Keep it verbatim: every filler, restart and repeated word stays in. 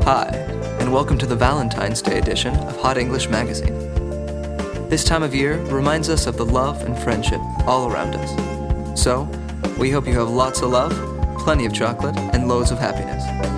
Hi, and welcome to the Valentine's Day edition of Hot English Magazine. This time of year reminds us of the love and friendship all around us. So, we hope you have lots of love, plenty of chocolate, and loads of happiness.